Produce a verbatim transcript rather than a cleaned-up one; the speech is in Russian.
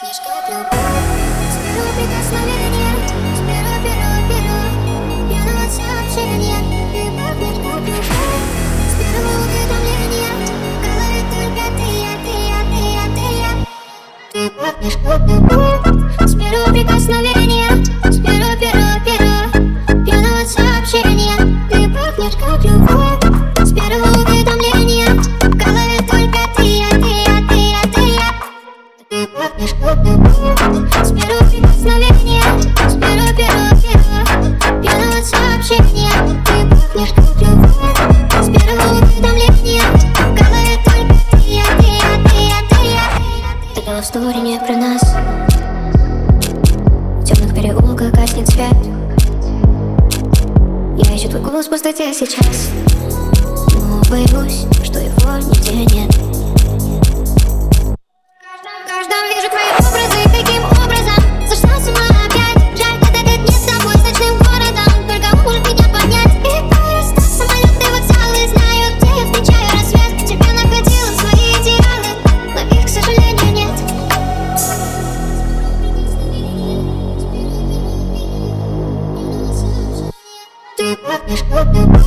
пахнешь как любовь. С первого прикосновения, с первого первого первого пьяного сообщения. Ты пахнешь как любовь. С первого уведомления в голове только ты, я, ты, я, ты, я, ты, я. Ты пахнешь как любовь. С первого прикосновения, с первого первого первого пьяного сообщения. Ты пахнешь как любовь. С первого уведомления в голове только ты, я, ты, я, ты, я, ты, я. Ты пахнешь как любовь. С первого прикосновения, с первого первого первого пьяного сообщения. Ты пахнешь как любовь. С первого уведомления в голове только ты, я, ты, я, ты, я, ты, я. Это love story не про нас. В темных переулках гаснет свет. Я ищу твой голос в пустоте сейчас, но боюсь, что его нигде нет. В каждом вижу твои образы, каким образом сошла с ума опять. Жаль, этот дед не с тобой, с ночным городом. Только он может меня понять. И просто самолеты, вокзалы знают, где я встречаю рассвет. Тебя находила в свои идеалы, но их, к сожалению, нет. Ты пахнешь как любовь.